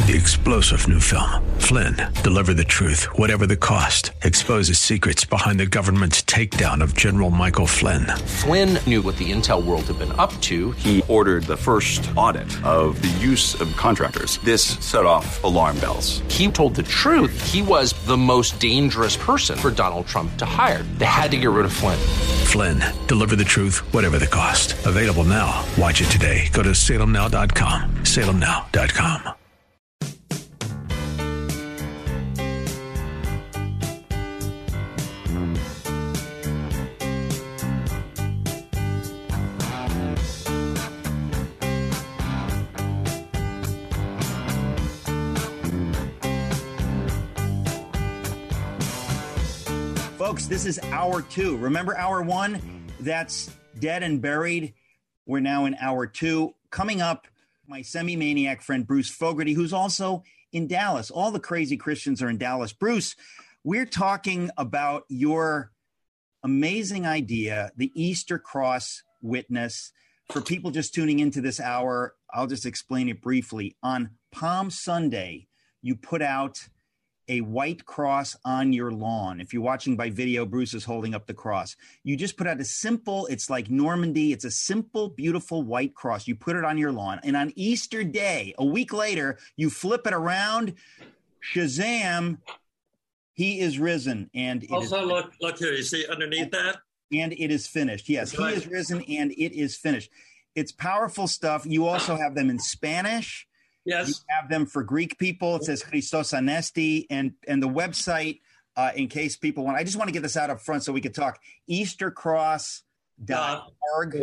The explosive new film, Flynn, deliver the truth, whatever the cost, exposes secrets behind the government's takedown of General Michael Flynn. Flynn knew what the intel world had been up to. He ordered the first audit of the use of contractors. This set off alarm bells. He told the truth. He was the most dangerous person for Donald Trump to hire. They had to get rid of Flynn. Flynn, deliver the truth, whatever the cost. Available now. Watch it today. Go to salemnow.com. salemnow.com. Folks, this is hour 2. Remember hour 1? That's dead and buried. We're now in hour 2. Coming up, my semi-maniac friend Bruce Fogarty, who's also in Dallas. All the crazy Christians are in Dallas. Bruce, we're talking about your amazing idea, the Easter Cross Witness. For people just tuning into this hour, I'll just explain it briefly. On Palm Sunday, you put out a white cross on your lawn. If you're watching by video, Bruce is holding up the cross. You just put out a simple, it's like Normandy. It's a simple, beautiful white cross. You put it on your lawn. And on Easter Day, a week later, you flip it around. Shazam, he is risen. And also, look here, you see underneath that? And it is finished. Yes, he is risen and it is finished. It's powerful stuff. You also have them in Spanish. Yes. You have them for Greek people. It says Christos Anesti, and the website, in case people want, I just want to get this out up front so we could talk, eastercross.org,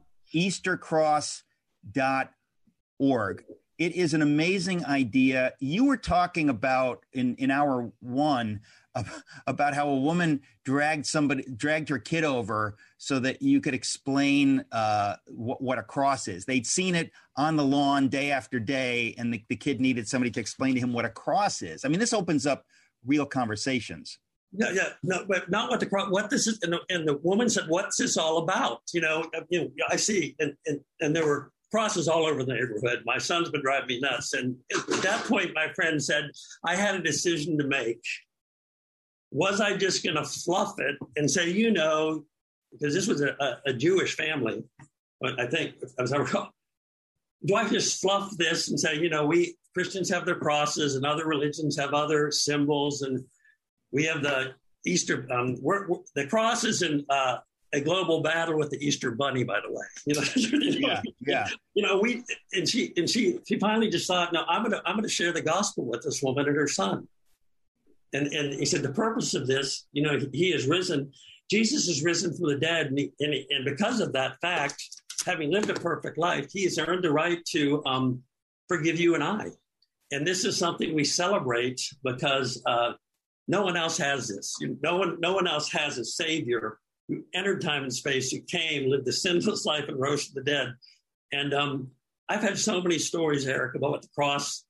eastercross.org. It is an amazing idea. You were talking about in hour 1 about how a woman dragged her kid over so that you could explain what a cross is. They'd seen it on the lawn day after day, and the kid needed somebody to explain to him what a cross is. I mean, this opens up real conversations. No, but not what the cross. What this is, and the woman said, "What's this all about?" I see, and there were crosses all over the neighborhood. My son's been driving me nuts, and at that point, my friend said, "I had a decision to make. Was I just going to fluff it and say, because this was a Jewish family, I think, as I recall, do I just fluff this and say, we Christians have their crosses and other religions have other symbols, and we have the Easter, the cross is in a global battle with the Easter Bunny, by the way. Yeah. She finally just thought, no, I'm going to share the gospel with this woman and her son. And he said, the purpose of this, he is risen. Jesus is risen from the dead. And because of that fact, having lived a perfect life, he has earned the right to forgive you and I. And this is something we celebrate because no one else has this. No one else has a Savior who entered time and space, who came, lived the sinless life, and rose from the dead. And I've had so many stories, Eric, about the cross.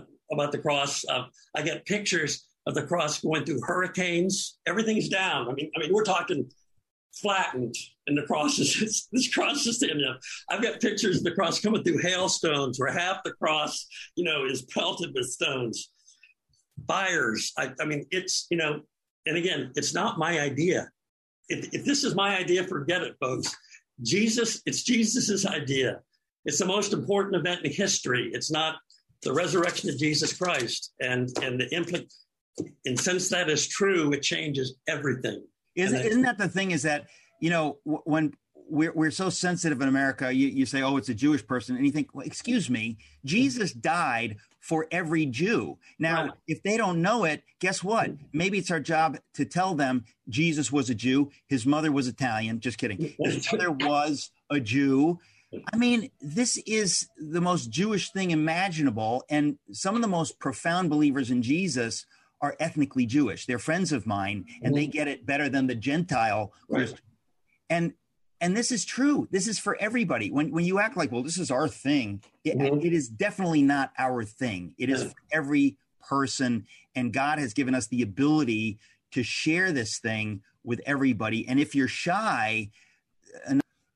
I get pictures of the cross going through hurricanes. Everything's down. I mean, we're talking flattened, and the cross is this cross is standing up. I've got pictures of the cross coming through hailstones, where half the cross, is pelted with stones. Fires. I mean, it's and again, it's not my idea. If this is my idea, forget it, folks. It's Jesus's idea. It's the most important event in history. It's not the resurrection of Jesus Christ, and and since that is true, it changes everything. Isn't that the thing? Is that when we're so sensitive in America, you say, "Oh, it's a Jewish person," and you think, "Well, excuse me, Jesus died for every Jew." Now, right. If they don't know it, guess what? Maybe it's our job to tell them Jesus was a Jew. His mother was Italian. Just kidding. His mother was a Jew. I mean, this is the most Jewish thing imaginable, and some of the most profound believers in Jesus are ethnically Jewish. They're friends of mine, and they get it better than the Gentile. Right. And this is true. This is for everybody. When you act like, well, this is our thing, it is definitely not our thing. It is for every person, and God has given us the ability to share this thing with everybody. And if you're shy,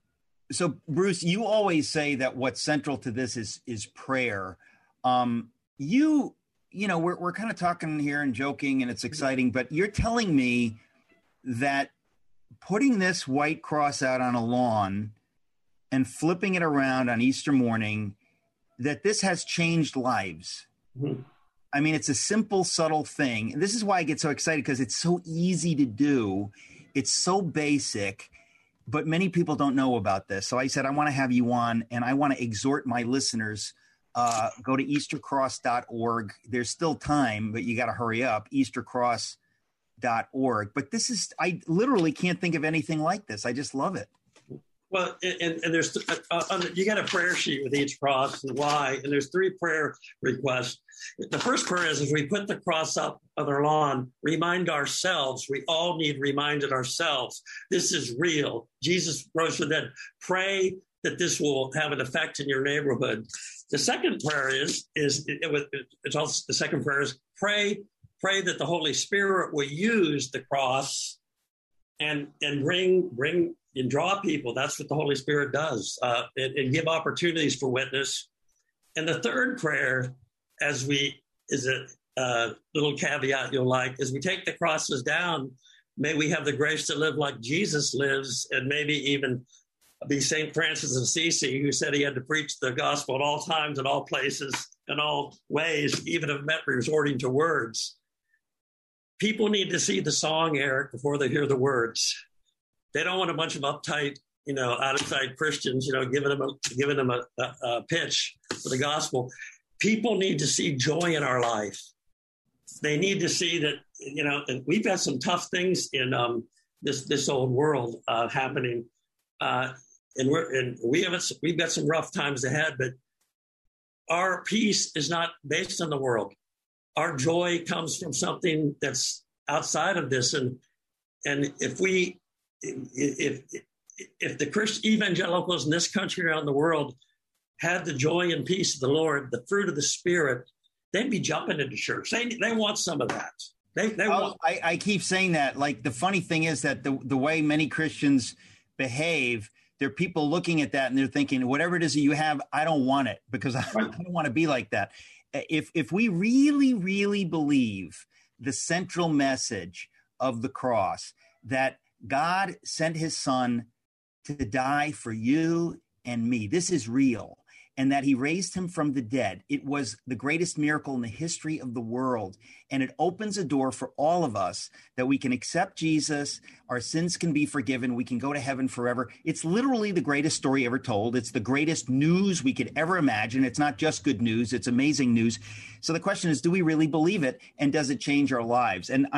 so Bruce, you always say that what's central to this is prayer. You know, we're kind of talking here and joking, and it's exciting, but you're telling me that putting this white cross out on a lawn and flipping it around on Easter morning, that this has changed lives. Mm-hmm. I mean, it's a simple, subtle thing. And this is why I get so excited, because it's so easy to do. It's so basic, but many people don't know about this. So I said, I want to have you on, and I want to exhort my listeners, go to eastercross.org. There's still time, but you got to hurry up, eastercross.org. But this is, I literally can't think of anything like this. I just love it. Well, and there's, you got a prayer sheet with each cross and why, and there's 3 prayer requests. The first prayer is, as we put the cross up on our lawn, remind ourselves, we all need reminded ourselves, this is real. Jesus rose from the dead. Pray that this will have an effect in your neighborhood. The second prayer it's also, the second prayer is pray that the Holy Spirit will use the cross and bring and draw people. That's what the Holy Spirit does, and give opportunities for witness. And the third prayer, is a little caveat you'll like, as we take the crosses down, may we have the grace to live like Jesus lives, and maybe even be St. Francis of Assisi, who said he had to preach the gospel at all times, in all places, in all ways, even if it meant resorting to words. People need to see the song, Eric, before they hear the words. They don't want a bunch of uptight, out of sight Christians, giving them a pitch for the gospel. People need to see joy in our life. They need to see that, and we've got some tough things in this old world happening, and we've got some rough times ahead. But our peace is not based on the world. Our joy comes from something that's outside of this, and if the Christian evangelicals in this country around the world had the joy and peace of the Lord, the fruit of the Spirit, they'd be jumping into church. They want some of that. I keep saying that. Like, the funny thing is that the way many Christians behave, there are people looking at that and they're thinking, whatever it is that you have, I don't want it, because I don't want to be like that. If we really, really believe the central message of the cross, that God sent his son to die for you and me, this is real, and that he raised him from the dead, it was the greatest miracle in the history of the world. And it opens a door for all of us that we can accept Jesus, our sins can be forgiven, we can go to heaven forever. It's literally the greatest story ever told. It's the greatest news we could ever imagine. It's not just good news, it's amazing news. So the question is, do we really believe it? And does it change our lives? And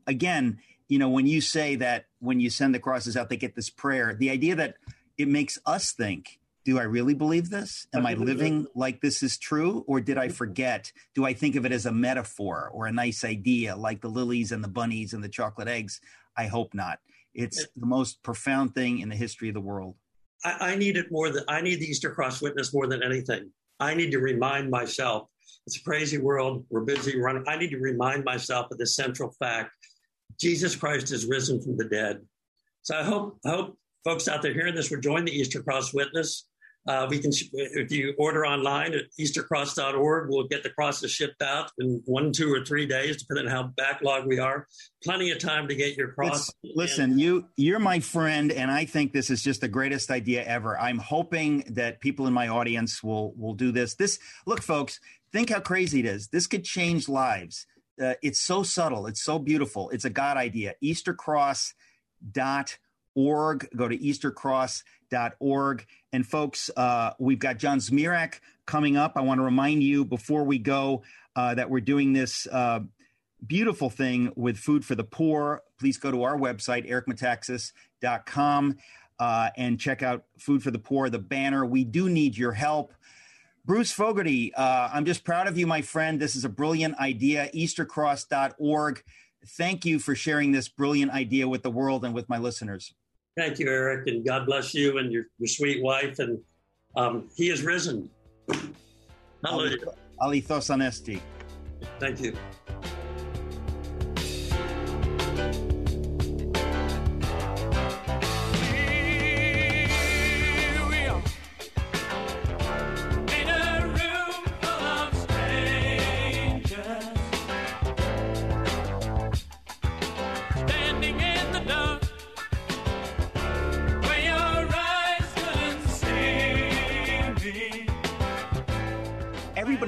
when you say that when you send the crosses out, they get this prayer, the idea that it makes us think, do I really believe this? Am I living like this is true? Or did I forget? Do I think of it as a metaphor or a nice idea, like the lilies and the bunnies and the chocolate eggs? I hope not. It's the most profound thing in the history of the world. I need it I need the Easter Cross witness more than anything. I need to remind myself, it's a crazy world. We're busy running. I need to remind myself of the central fact. Jesus Christ is risen from the dead. So I hope folks out there hearing this will join the Easter Cross Witness. If you order online at eastercross.org, we'll get the crosses shipped out in 1, 2, or 3 days, depending on how backlogged we are. Plenty of time to get your cross. Listen, you're my friend, and I think this is just the greatest idea ever. I'm hoping that people in my audience will do this. Look, folks, think how crazy it is. This could change lives. It's so subtle. It's so beautiful. It's a God idea. eastercross.org. Go to eastercross.org. And folks, we've got John Zmirak coming up. I want to remind you before we go that we're doing this beautiful thing with Food for the Poor. Please go to our website, ericmetaxas.com, and check out Food for the Poor, the banner. We do need your help. Bruce Fogarty, I'm just proud of you, my friend. This is a brilliant idea, eastercross.org. Thank you for sharing this brilliant idea with the world and with my listeners. Thank you, Eric, and God bless you and your sweet wife. And he is risen. Hallelujah. Alithos Anesti. Thank you.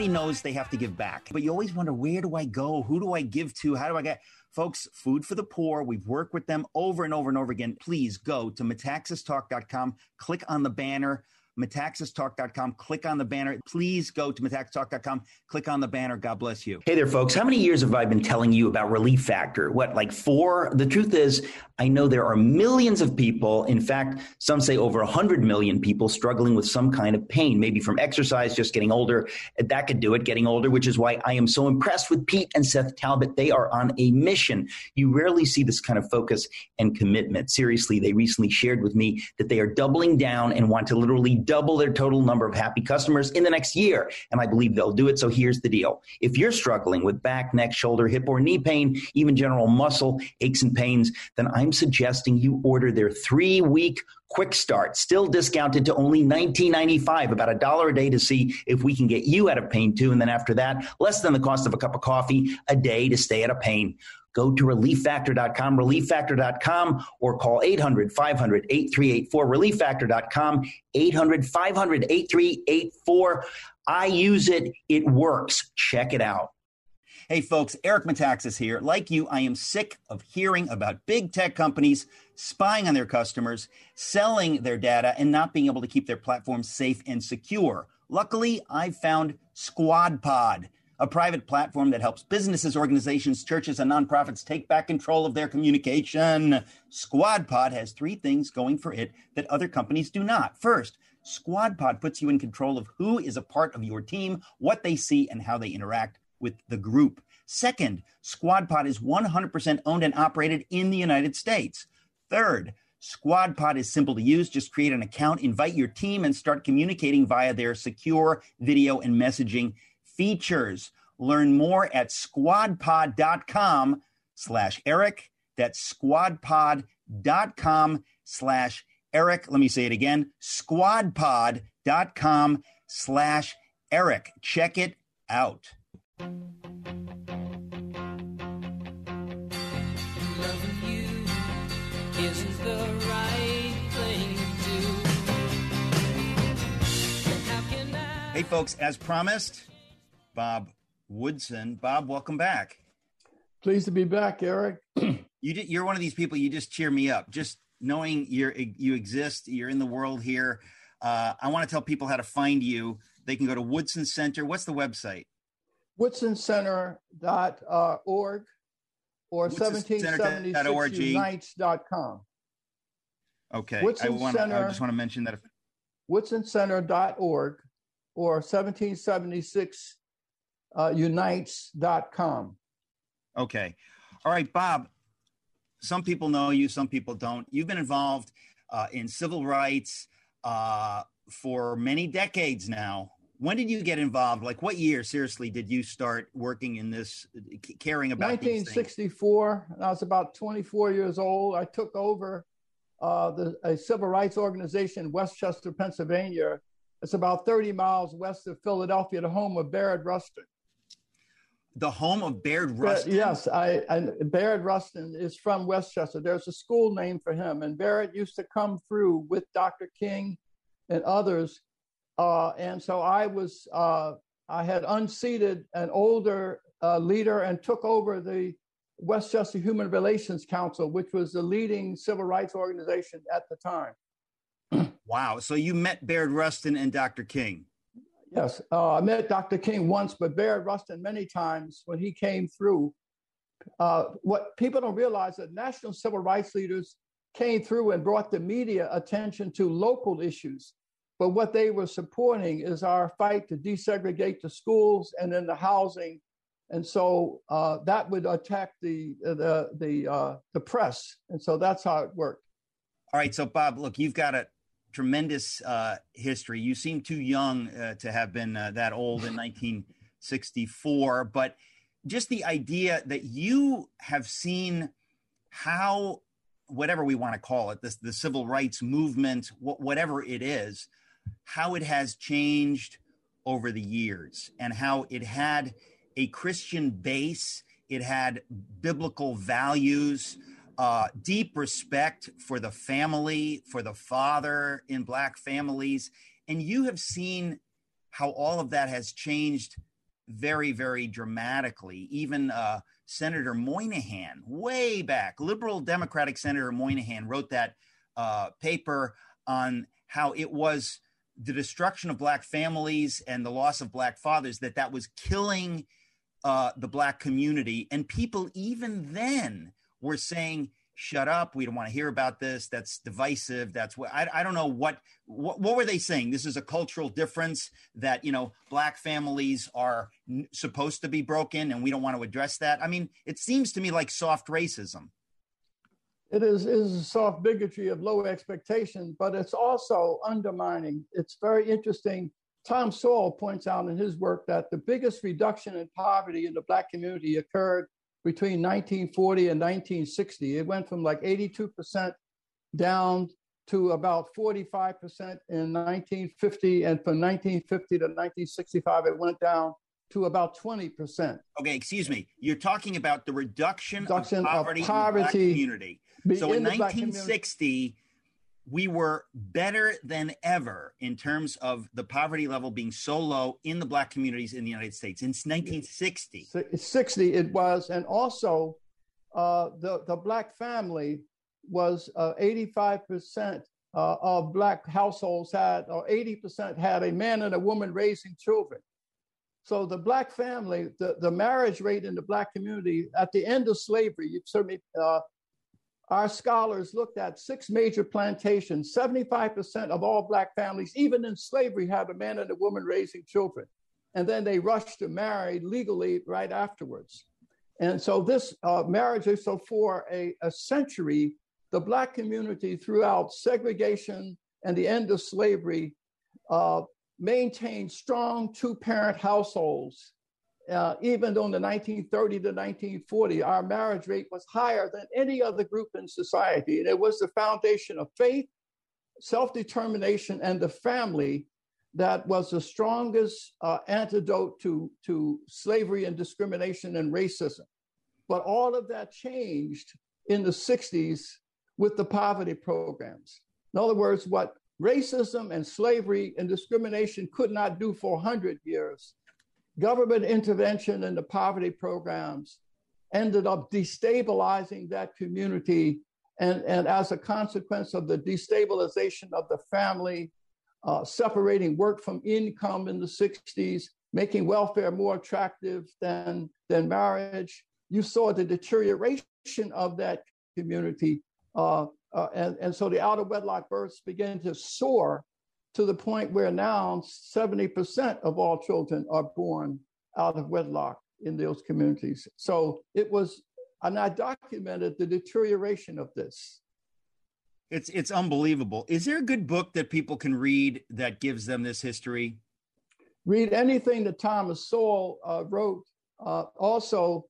everybody knows they have to give back, but you always wonder, where do I go? Who do I give to? How do I get? Folks, Food for the Poor, we've worked with them over and over and over again. Please go to metaxastalk.com, click on the banner, metaxastalk.com, click on the banner. Please go to metaxastalk.com, click on the banner. God bless you. Hey there, folks. How many years have I been telling you about Relief Factor? What, like 4? The truth is, I know there are millions of people, in fact, some say over 100 million people struggling with some kind of pain, maybe from exercise, just getting older. That could do it, getting older, which is why I am so impressed with Pete and Seth Talbot. They are on a mission. You rarely see this kind of focus and commitment. Seriously, they recently shared with me that they are doubling down and want to literally double their total number of happy customers in the next year. And I believe they'll do it. So here's the deal. If you're struggling with back, neck, shoulder, hip, or knee pain, even general muscle aches and pains, then I'm suggesting you order their 3-week quick start, still discounted to only $19.95, about $1 a day, to see if we can get you out of pain too. And then after that, less than the cost of a cup of coffee a day to stay out of pain. Go to relieffactor.com, relieffactor.com, or call 800-500-8384, relieffactor.com, 800-500-8384. I use it. It works. Check it out. Hey, folks, Eric Metaxas here. Like you, I am sick of hearing about big tech companies spying on their customers, selling their data, and not being able to keep their platforms safe and secure. Luckily, I've found SquadPod, a private platform that helps businesses, organizations, churches, and nonprofits take back control of their communication. SquadPod has 3 things going for it that other companies do not. First, SquadPod puts you in control of who is a part of your team, what they see, and how they interact with the group. Second, SquadPod is 100% owned and operated in the United States. Third, SquadPod is simple to use. Just create an account, invite your team, and start communicating via their secure video and messaging features. Learn more at squadpod.com/Eric. That's squadpod.com/Eric. Let me say it again. Squadpod.com/Eric. Check it out. Loving you isn't the right thing to do. Hey, folks, as promised, Bob Woodson. Bob, welcome back. Pleased to be back, Eric. You're one of these people, you just cheer me up. Just knowing you exist, you're in the world here. I want to tell people how to find you. They can go to Woodson Center. What's the website? WoodsonCenter.org or 1776unites.com. Okay. Woodson Center, I just want to mention that. WoodsonCenter.org or 1776unites.com. Okay. All right, Bob. Some people know you, some people don't. You've been involved in civil rights for many decades now. When did you get involved? Like, what year, seriously, did you start working in this, caring about 1964. And I was about 24 years old. I took over a civil rights organization in Westchester, Pennsylvania. It's about 30 miles west of Philadelphia, the home of Bayard Rustin. The home of Bayard Rustin? Yes, Bayard Rustin is from Westchester. There's a school named for him. And Bayard used to come through with Dr. King and others. And so I had unseated an older leader and took over the Westchester Human Relations Council, which was the leading civil rights organization at the time. Wow. So you met Bayard Rustin and Dr. King? Yes. I met Dr. King once, but Bayard Rustin many times when he came through. What people don't realize that national civil rights leaders came through and brought the media attention to local issues. But what they were supporting is our fight to desegregate the schools and then the housing. And so that would attack the press. And so that's how it worked. All right. So, Bob, look, you've got a tremendous history. You seem too young to have been that old in 1964. But just the idea that you have seen how, whatever we want to call it, the civil rights movement, whatever it is, how it has changed over the years and how it had a Christian base, it had biblical values, deep respect for the family, for the father in Black families. And you have seen how all of that has changed very, very dramatically. Even Senator Moynihan, way back, liberal Democratic Senator Moynihan wrote that paper on how it was the destruction of Black families and the loss of Black fathers, that was killing the Black community. And people even then were saying, shut up, we don't want to hear about this, that's divisive, that's what, I don't know what were they saying? This is a cultural difference, that, you know, Black families are supposed to be broken and we don't want to address that. I mean, it seems to me like soft racism. It is a soft bigotry of low expectations, but it's also undermining. It's very interesting. Tom Sowell points out in his work that the biggest reduction in poverty in the Black community occurred between 1940 and 1960. It went from like 82% down to about 45% in 1950. And from 1950 to 1965, it went down to about 20%. Okay, excuse me. You're talking about the reduction of poverty in the Black community. So in 1960, we were better than ever in terms of the poverty level being so low in the Black communities in the United States. Since 1960. 60 it was. And also the Black family was 85% of Black households had, or 80% had a man and a woman raising children. So the Black family, the marriage rate in the Black community at the end of slavery, you certainly, our scholars looked at 6 major plantations. 75% of all Black families, even in slavery, had a man and a woman raising children. And then they rushed to marry legally right afterwards. And so this marriage, so for a century, the Black community throughout segregation and the end of slavery maintained strong 2-parent households. Even though in the 1930 to 1940, our marriage rate was higher than any other group in society. And it was the foundation of faith, self-determination, and the family that was the strongest antidote to slavery and discrimination and racism. But all of that changed in the 60s with the poverty programs. In other words, what racism and slavery and discrimination could not do for 100 years, government intervention in the poverty programs ended up destabilizing that community. And as a consequence of the destabilization of the family, separating work from income in the 60s, making welfare more attractive than marriage, you saw the deterioration of that community. And so the out of wedlock births began to soar to the point where now 70% of all children are born out of wedlock in those communities. So it was, and I documented the deterioration of this. It's unbelievable. Is there a good book that people can read that gives them this history? Read anything that Thomas Sowell wrote. Also,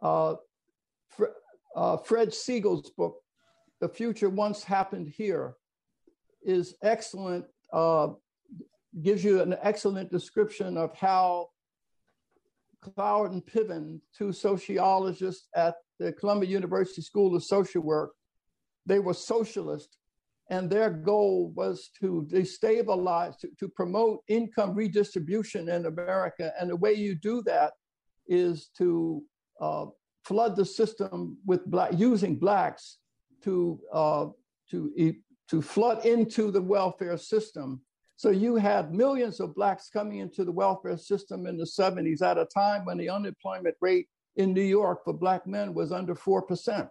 Fred Siegel's book, The Future Once Happened Here, is excellent. Gives you an excellent description of how Cloward and Piven, 2 sociologists at the Columbia University School of Social Work, they were socialists, and their goal was to destabilize, to promote income redistribution in America. And the way you do that is to flood the system with using Blacks to flood into the welfare system. So you had millions of Blacks coming into the welfare system in the 70s at a time when the unemployment rate in New York for Black men was under 4%.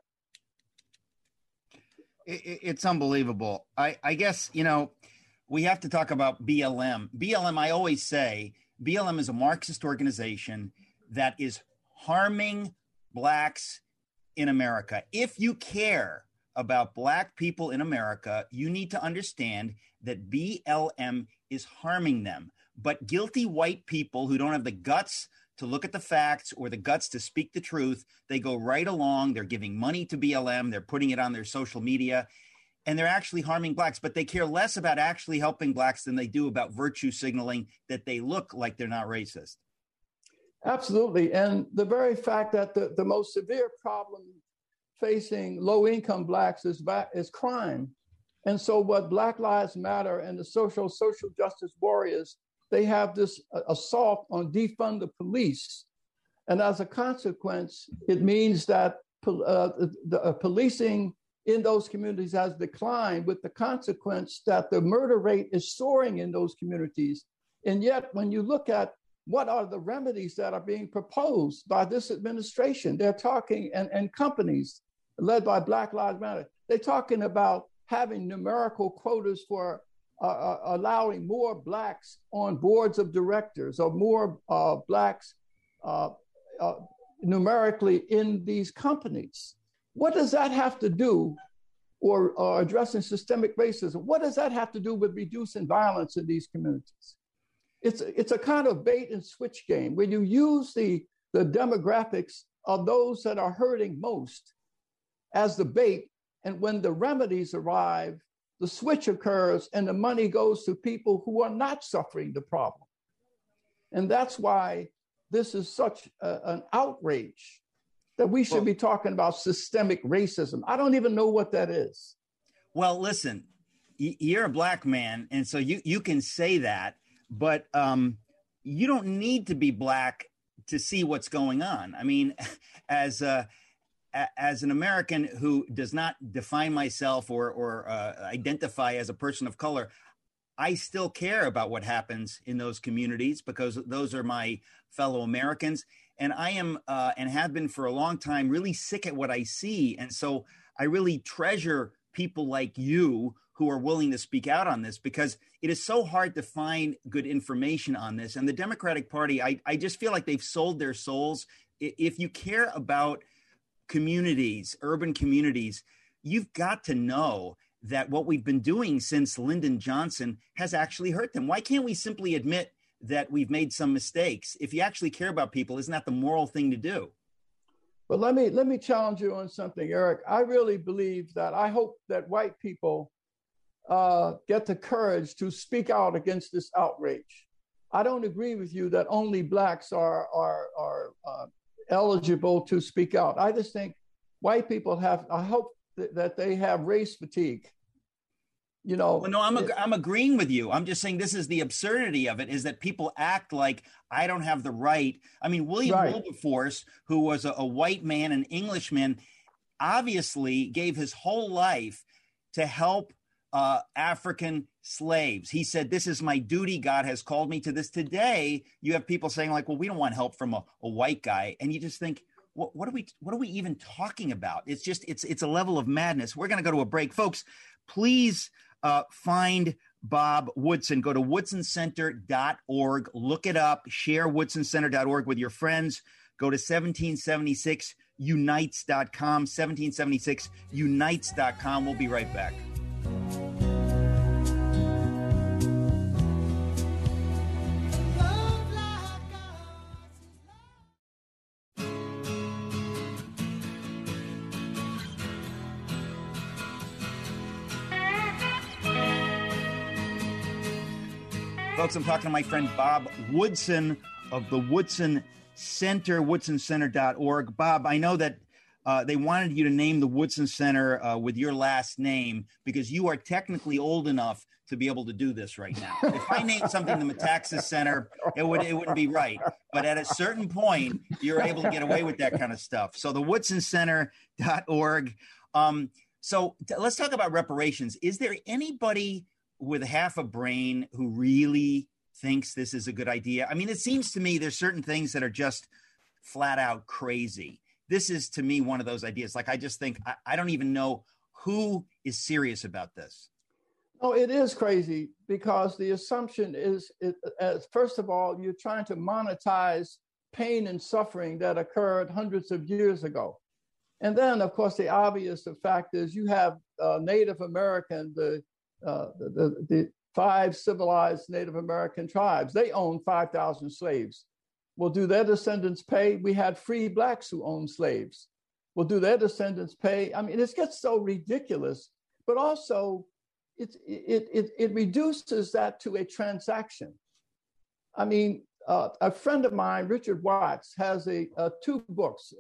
It's unbelievable. I guess, you know, we have to talk about BLM. BLM, I always say, BLM is a Marxist organization that is harming Blacks in America. If you care about Black people in America, you need to understand that BLM is harming them. But guilty white people who don't have the guts to look at the facts or the guts to speak the truth, they go right along. They're giving money to BLM. They're putting it on their social media, and they're actually harming Blacks. But they care less about actually helping Blacks than they do about virtue signaling that they look like they're not racist. Absolutely. And the very fact that the most severe problem facing low-income Blacks is crime. And so what Black Lives Matter and the social justice warriors they have this assault on defund the police. And as a consequence, it means that policing in those communities has declined, with the consequence that the murder rate is soaring in those communities. And yet, when you look at what are the remedies that are being proposed by this administration, they're talking, and companies led by Black Lives Matter, they're talking about having numerical quotas for allowing more Blacks on boards of directors, or more Blacks numerically in these companies. What does that have to do, or addressing systemic racism? What does that have to do with reducing violence in these communities? It's a kind of bait and switch game where you use the demographics of those that are hurting most as the bait, and when the remedies arrive, the switch occurs and the money goes to people who are not suffering the problem. And that's why this is such an outrage, that we should be talking about systemic racism. I don't even know what that is. Well, listen, you're a Black man, and so you can say that, but you don't need to be Black to see what's going on. I mean, as an American who does not define myself or identify as a person of color, I still care about what happens in those communities, because those are my fellow Americans. And I am and have been for a long time really sick at what I see. And so I really treasure people like you who are willing to speak out on this, because it is so hard to find good information on this. And the Democratic Party, I just feel like they've sold their souls. If you care about communities, urban communities, you've got to know that what we've been doing since Lyndon Johnson has actually hurt them. Why can't we simply admit that we've made some mistakes? If you actually care about people, isn't that the moral thing to do? But let me challenge you on something, Eric. I really believe that, I hope that white people get the courage to speak out against this outrage. I don't agree with you that only Blacks are eligible to speak out. I just think white people have, I hope that they have race fatigue. You know, well, no, I'm agreeing with you. I'm just saying this is the absurdity of it, is that people act like I don't have the right. I mean, William Wilberforce, who was a white man, an Englishman, obviously gave his whole life to help African slaves. He said, this is my duty. God has called me to this. Today, you have people saying like, well, we don't want help from a white guy. And you just think, what are we even talking about? It's just, it's a level of madness. We're going to go to a break. Folks, please find Bob Woodson. Go to woodsoncenter.org. Look it up. Share woodsoncenter.org with your friends. Go to 1776unites.com, 1776unites.com. We'll be right back. Folks, I'm talking to my friend Bob Woodson of the Woodson Center, woodsoncenter.org. Bob, I know that they wanted you to name the Woodson Center with your last name because you are technically old enough to be able to do this right now. If I named something the Metaxas Center, it wouldn't be right. But at a certain point, you're able to get away with that kind of stuff. So the woodsoncenter.org. So let's talk about reparations. Is there anybody with half a brain who really thinks this is a good idea? I mean, it seems to me there's certain things that are just flat out crazy. This is, to me, one of those ideas. Like, I just think, I don't even know who is serious about this. Oh, it is crazy because the assumption is, first of all, you're trying to monetize pain and suffering that occurred hundreds of years ago. And then, of course, the obvious fact is you have Native American, the 5 civilized Native American tribes. They own 5,000 slaves. Well, do their descendants pay? We had free Blacks who owned slaves. Well, do their descendants pay? I mean, it gets so ridiculous, but also it reduces that to a transaction. I mean, a friend of mine, Richard Watts, has 2 books,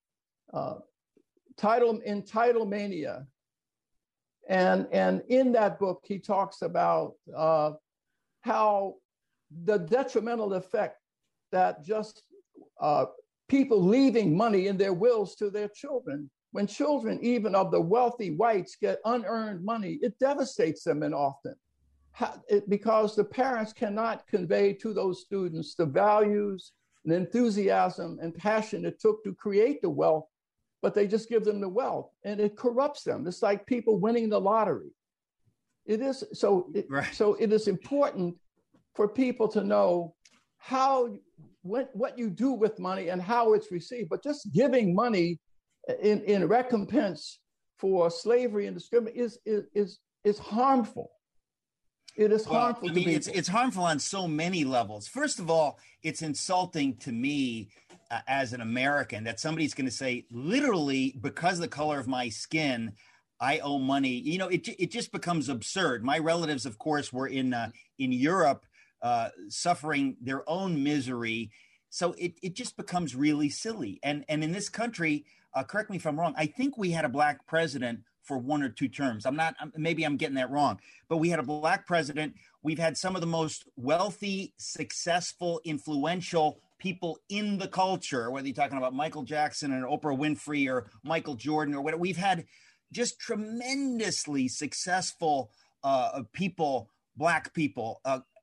Entitlemania. And in that book, he talks about how the detrimental effect that just people leaving money in their wills to their children. When children, even of the wealthy whites, get unearned money, it devastates them and often. Because the parents cannot convey to those students the values and enthusiasm and passion it took to create the wealth, but they just give them the wealth and it corrupts them. It's like people winning the lottery. It is so. So it is important for people to know what you do with money and how it's received. But just giving money in recompense for slavery and discrimination is harmful. It is harmful. I mean, it's harmful on so many levels. First of all, it's insulting to me as an American that somebody's going to say, literally, because of the color of my skin, I owe money. You know, it just becomes absurd. My relatives, of course, were in Europe, suffering their own misery. So it just becomes really silly. And in this country, correct me if I'm wrong, I think we had a black president for 1 or 2 terms. Maybe I'm getting that wrong, but we had a black president. We've had some of the most wealthy, successful, influential people in the culture, whether you're talking about Michael Jackson and Oprah Winfrey or Michael Jordan or whatever. We've had just tremendously successful people, black people.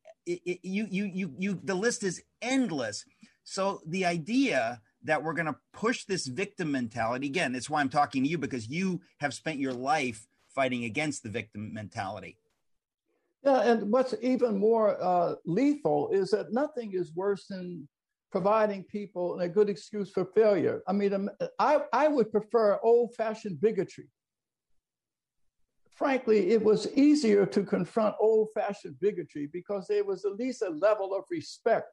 The list is endless. So the idea that we're going to push this victim mentality, again, that's why I'm talking to you, because you have spent your life fighting against the victim mentality. Yeah, and what's even more lethal is that nothing is worse than providing people a good excuse for failure. I mean, I would prefer old-fashioned bigotry. Frankly, it was easier to confront old-fashioned bigotry because there was at least a level of respect.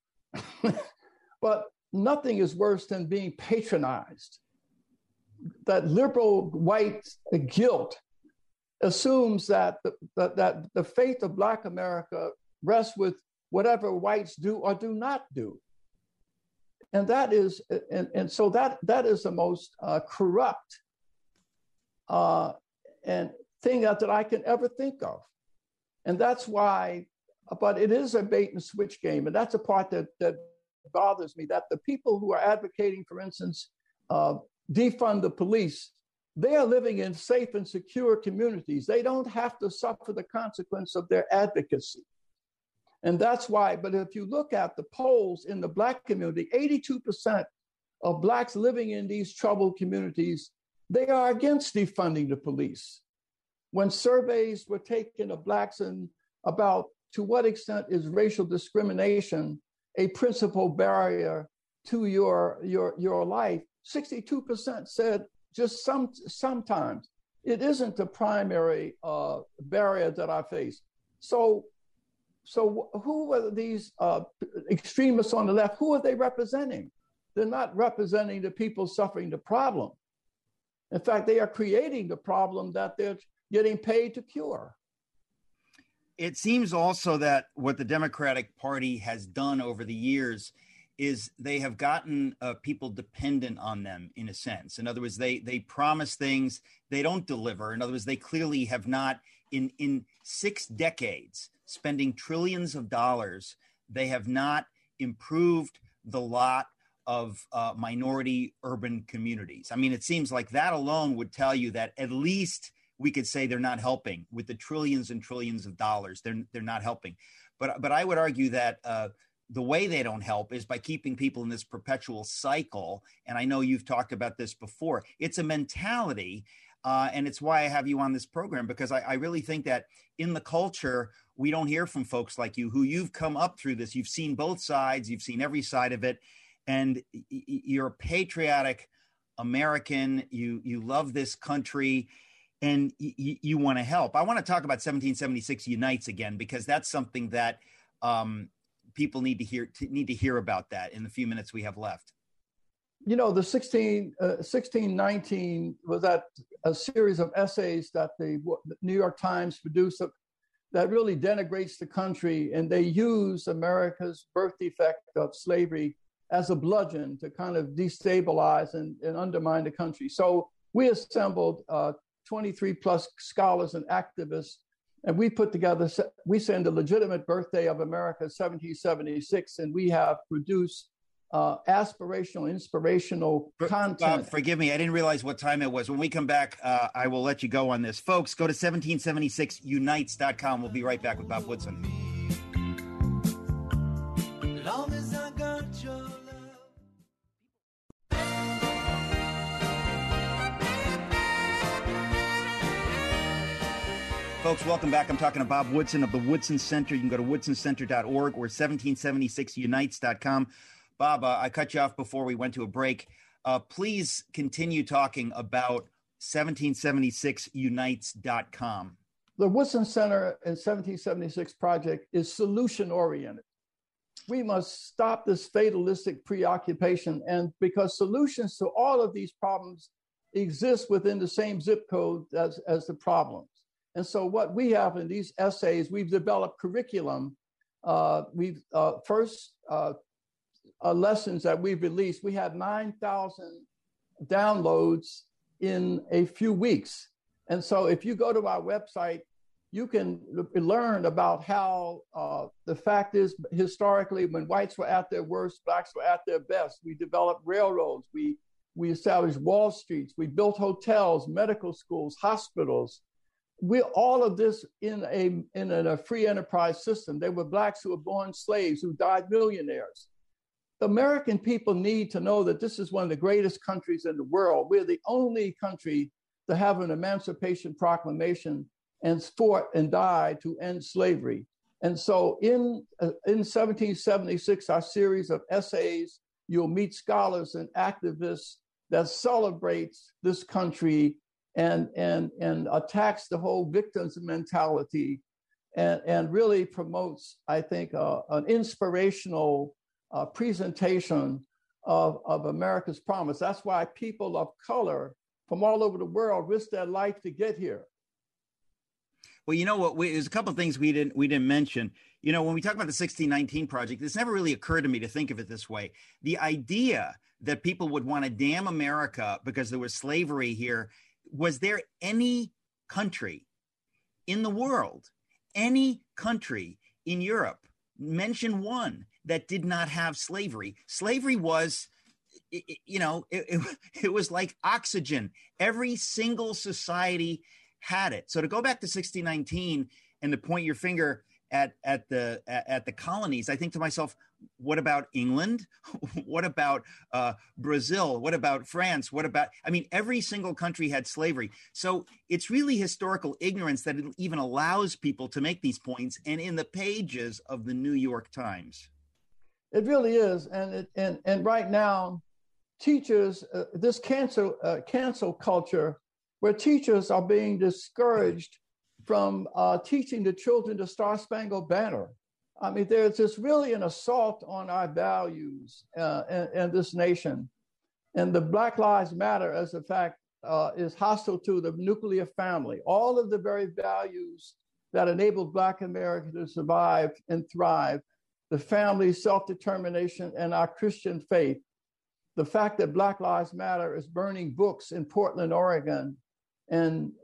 But nothing is worse than being patronized. That liberal white guilt assumes that the fate of Black America rests with whatever whites do or do not do. And that is, and so that is the most corrupt and thing that I can ever think of. And that's why, but it is a bait and switch game. And that's a part that bothers me, that the people who are advocating, for instance, defund the police, they are living in safe and secure communities. They don't have to suffer the consequence of their advocacy. And that's why, but if you look at the polls in the Black community, 82% of Blacks living in these troubled communities, they are against defunding the police. When surveys were taken of Blacks and about to what extent is racial discrimination a principal barrier to your life, 62% said just sometimes. It isn't the primary barrier that I face. So who are these extremists on the left? Who are they representing? They're not representing the people suffering the problem. In fact, they are creating the problem that they're getting paid to cure. It seems also that what the Democratic Party has done over the years is they have gotten people dependent on them in a sense. In other words, they promise things, they don't deliver. In other words, they clearly have not, in 6 decades, spending trillions of dollars, they have not improved the lot of minority urban communities. I mean, it seems like that alone would tell you that at least we could say they're not helping with the trillions and trillions of dollars. They're not helping. But I would argue that the way they don't help is by keeping people in this perpetual cycle. And I know you've talked about this before. It's a mentality. And it's why I have you on this program, because I really think that in the culture, we don't hear from folks like you, who you've come up through this. You've seen both sides. You've seen every side of it. And you're a patriotic American. You love this country. And you want to help. I want to talk about 1776 Unites again, because that's something that people need to hear about that in the few minutes we have left. You know, the 1619 was that a series of essays that the New York Times produced that really denigrates the country, and they use America's birth defect of slavery as a bludgeon to kind of destabilize and undermine the country. So we assembled 23 plus scholars and activists And we send the legitimate birthday of America, 1776, and we have produced aspirational, inspirational content. Bob, forgive me. I didn't realize what time it was. When we come back, I will let you go on this. Folks, go to 1776unites.com. We'll be right back with Bob Woodson. Long as I got your love. Folks, welcome back. I'm talking to Bob Woodson of the Woodson Center. You can go to woodsoncenter.org or 1776unites.com. Bob, I cut you off before we went to a break. Please continue talking about 1776unites.com. The Woodson Center and 1776 Project is solution-oriented. We must stop this fatalistic preoccupation, and because solutions to all of these problems exist within the same zip code as the problems. And so what we have in these essays, we've developed curriculum. Lessons that we've released, we had 9,000 downloads in a few weeks. And so if you go to our website, you can learn about how the fact is, historically, when whites were at their worst, blacks were at their best. We developed railroads. We established Wall Streets. We built hotels, medical schools, hospitals. All of this in a free enterprise system. There were blacks who were born slaves who died millionaires. The American people need to know that this is one of the greatest countries in the world. We're the only country to have an Emancipation Proclamation and fought and died to end slavery. And so in 1776, our series of essays, you'll meet scholars and activists that celebrates this country and attacks the whole victims mentality and really promotes, I think, an inspirational presentation of America's promise. That's why people of color from all over the world risk their life to get here. Well, you know what? There's a couple of things we didn't mention. You know, when we talk about the 1619 Project, this never really occurred to me to think of it this way. The idea that people would want to damn America because there was slavery here. Was there any country in the world, any country in Europe, mention one that did not have slavery? Slavery was, it was like oxygen. Every single society had it. So to go back to 1619 and to point your finger at the colonies, I think to myself, what about England? What about Brazil? What about France? Every single country had slavery. So it's really historical ignorance that it even allows people to make these points, and in the pages of the New York Times. It really is. And right now, teachers, this cancel culture, where teachers are being discouraged from teaching the children the Star Spangled Banner. I mean, there's just really an assault on our values in this nation. And the Black Lives Matter, as a fact, is hostile to the nuclear family. All of the very values that enabled Black America to survive and thrive, the family, self-determination, and our Christian faith. The fact that Black Lives Matter is burning books in Portland, Oregon, and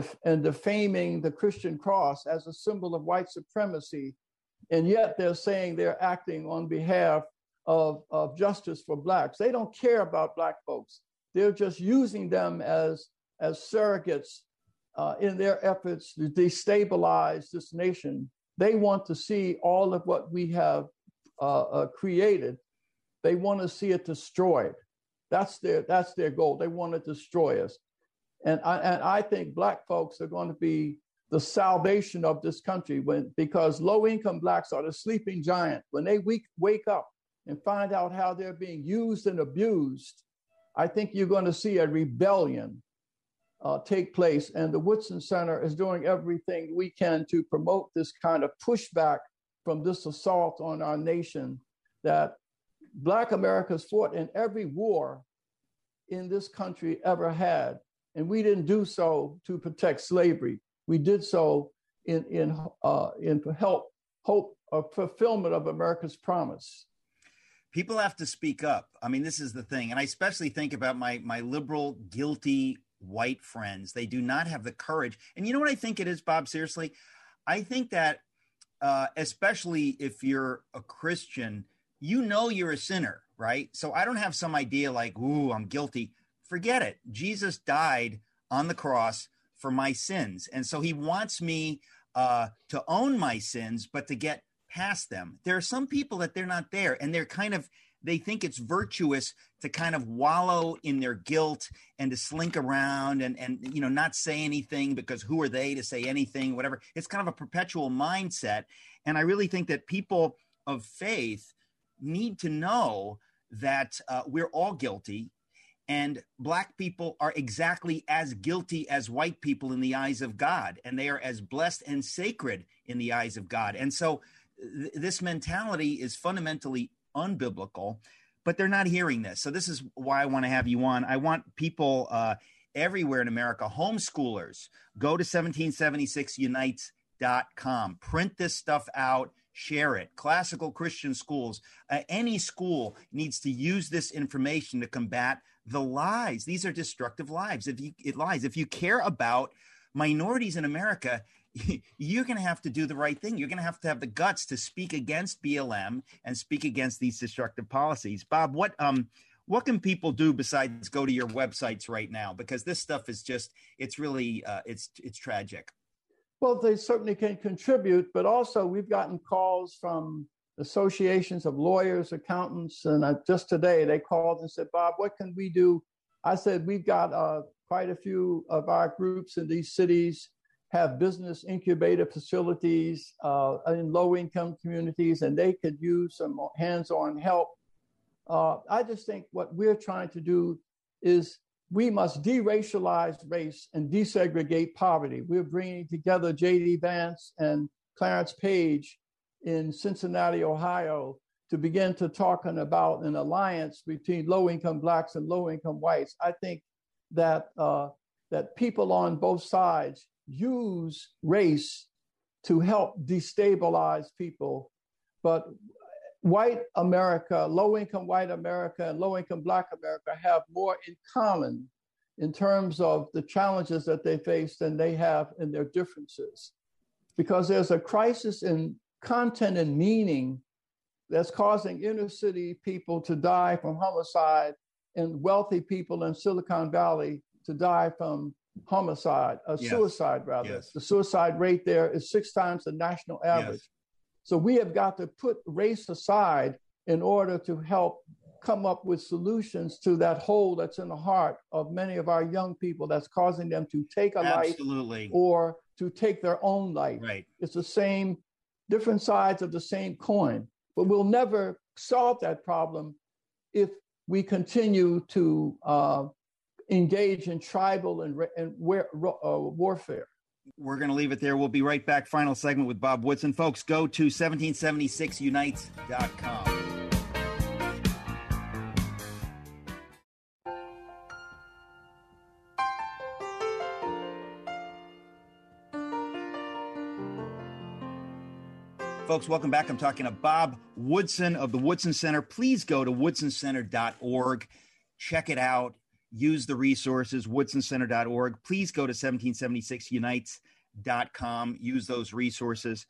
defaming the Christian cross as a symbol of white supremacy. And yet they're saying they're acting on behalf of justice for blacks. They don't care about black folks. They're just using them as surrogates in their efforts to destabilize this nation. They want to see all of what we have created. They want to see it destroyed. That's their goal. They want to destroy us. And I think black folks are going to be the salvation of this country because low-income blacks are the sleeping giant. When they wake up and find out how they're being used and abused, I think you're going to see a rebellion take place. And the Woodson Center is doing everything we can to promote this kind of pushback from this assault on our nation, that Black America's fought in every war in this country ever had. And we didn't do so to protect slavery. We did so in hope of fulfillment of America's promise. People have to speak up. I mean, this is the thing. And I especially think about my liberal, guilty white friends. They do not have the courage. And you know what I think it is, Bob? Seriously, I think that especially if you're a Christian, you know you're a sinner, right? So I don't have some idea like, ooh, I'm guilty. Forget it. Jesus died on the cross for my sins. And so he wants me to own my sins, but to get past them. There are some people that they're not there, and they think it's virtuous to kind of wallow in their guilt and to slink around and not say anything, because who are they to say anything, whatever. It's kind of a perpetual mindset. And I really think that people of faith need to know that we're all guilty, and Black people are exactly as guilty as white people in the eyes of God, and they are as blessed and sacred in the eyes of God. And so this mentality is fundamentally unbiblical, but they're not hearing this. So this is why I want to have you on. I want people everywhere in America, homeschoolers, go to 1776unites.com, print this stuff out, share it. Classical Christian schools, any school needs to use this information to combat the lies. These are destructive lies. If you care about minorities in America, you're going to have to do the right thing. You're going to have the guts to speak against BLM and speak against these destructive policies. Bob, what can people do besides go to your websites right now? Because this stuff is just, it's really, it's tragic. Well, they certainly can contribute, but also we've gotten calls from associations of lawyers, accountants, and just today they called and said, Bob, what can we do? I said, we've got quite a few of our groups in these cities have business incubator facilities in low-income communities, and they could use some hands-on help. I just think what we're trying to do is we must deracialize race and desegregate poverty. We're bringing together J.D. Vance and Clarence Page in Cincinnati, Ohio, to begin to talking about an alliance between low-income Blacks and low-income whites. I think that that people on both sides use race to help destabilize people. But white America, low-income white America, and low-income Black America have more in common in terms of the challenges that they face than they have in their differences. Because there's a crisis in content and meaning that's causing inner city people to die from homicide and wealthy people in Silicon Valley to die from homicide, suicide rather. Yes. The suicide rate there is 6 times the national average. Yes. So we have got to put race aside in order to help come up with solutions to that hole that's in the heart of many of our young people that's causing them to take a life or to take their own life. Right. It's the same, different sides of the same coin. But we'll never solve that problem if we continue to engage in tribal and warfare. We're going to leave it there. We'll be right back. Final segment with Bob Woodson. Folks, go to 1776unites.com. Folks, welcome back. I'm talking to Bob Woodson of the Woodson Center. Please go to woodsoncenter.org. Check it out. Use the resources, woodsoncenter.org. Please go to 1776unites.com. Use those resources.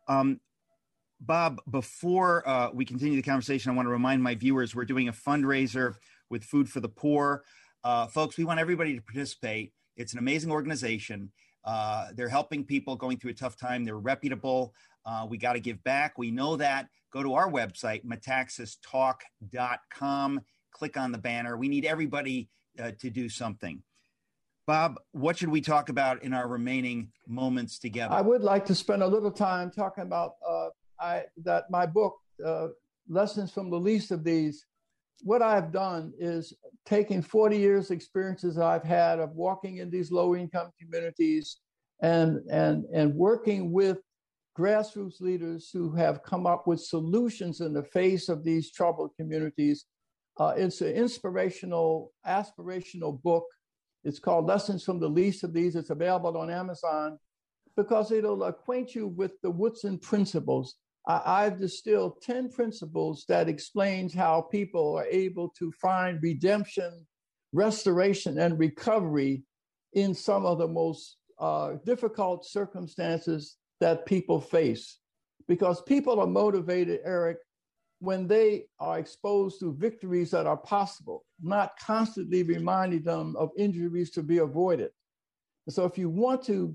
Bob, before we continue the conversation, I want to remind my viewers we're doing a fundraiser with Food for the Poor. Folks, we want everybody to participate. It's an amazing organization. They're helping people going through a tough time. They're reputable. We got to give back. We know that. Go to our website, metaxastalk.com. Click on the banner. We need everybody to do something. Bob, what should we talk about in our remaining moments together? I would like to spend a little time talking about that my book, Lessons from the Least of These. What I've done is taking 40 years experiences I've had of walking in these low-income communities and working with grassroots leaders who have come up with solutions in the face of these troubled communities. It's an inspirational, aspirational book. It's called Lessons from the Least of These. It's available on Amazon because it'll acquaint you with the Woodson principles. I've distilled 10 principles that explains how people are able to find redemption, restoration, and recovery in some of the most difficult circumstances that people face, because people are motivated, Eric, when they are exposed to victories that are possible, not constantly reminding them of injuries to be avoided. So if you want to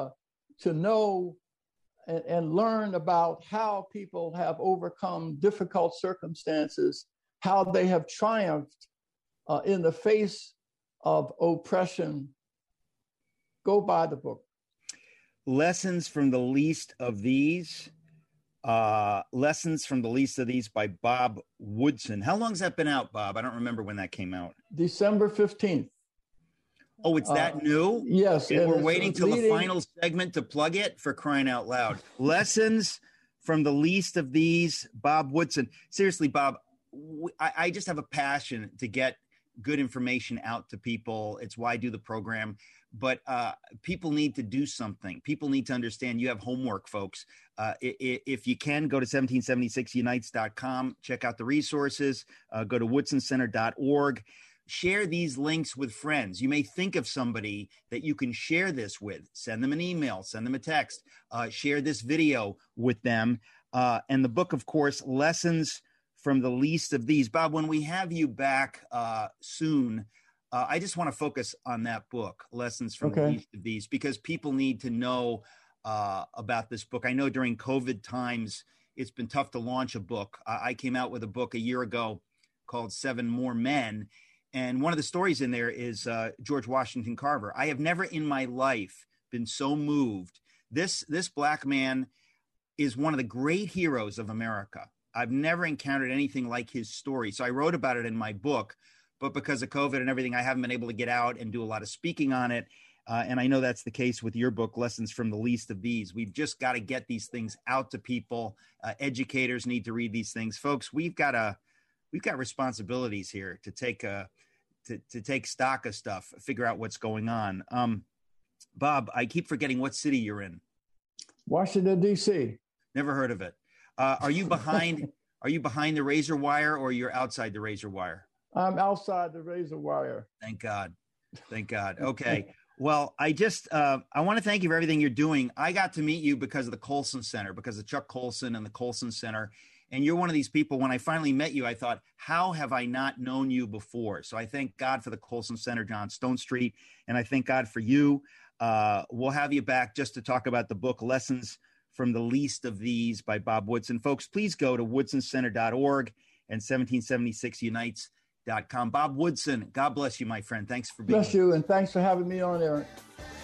know and learn about how people have overcome difficult circumstances, how they have triumphed in the face of oppression, go buy the book. Lessons from the Least of These. Lessons from the Least of These by Bob Woodson. How long's that been out, Bob? I don't remember when that came out. December 15th. Oh, it's that new? Yes. And we're waiting till the final segment to plug it, for crying out loud. Lessons from the Least of These, Bob Woodson. Seriously, Bob, I just have a passion to get good information out to people. It's why I do the program. But people need to do something. People need to understand. You have homework, folks. If you can, go to 1776unites.com. Check out the resources. Go to woodsoncenter.org. Share these links with friends. You may think of somebody that you can share this with. Send them an email. Send them a text. Share this video with them. And the book, of course, Lessons from the Least of These. Bob, when we have you back soon, I just want to focus on that book, Lessons from the Least of These, because people need to know about this book. I know during COVID times, it's been tough to launch a book. I came out with a book a year ago called 7 More Men. And one of the stories in there is George Washington Carver. I have never in my life been so moved. This Black man is one of the great heroes of America. I've never encountered anything like his story. So I wrote about it in my book. But because of COVID and everything, I haven't been able to get out and do a lot of speaking on it. And I know that's the case with your book, Lessons from the Least of These. We've just got to get these things out to people. Educators need to read these things. Folks, we've got responsibilities here to take stock of stuff, figure out what's going on. Bob, I keep forgetting what city you're in. Washington, D.C. Never heard of it. Are you behind the razor wire, or you're outside the razor wire? I'm outside the razor wire. Thank God. Okay. Well, I want to thank you for everything you're doing. I got to meet you because of the Colson Center, because of Chuck Colson and the Colson Center. And you're one of these people, when I finally met you, I thought, how have I not known you before? So I thank God for the Colson Center, John Stone Street. And I thank God for you. We'll have you back just to talk about the book, Lessons from the Least of These by Bob Woodson. Folks, please go to woodsoncenter.org and 1776unites.com. Bob Woodson, God bless you, my friend. Thanks for being here. Bless you, and thanks for having me on, Eric.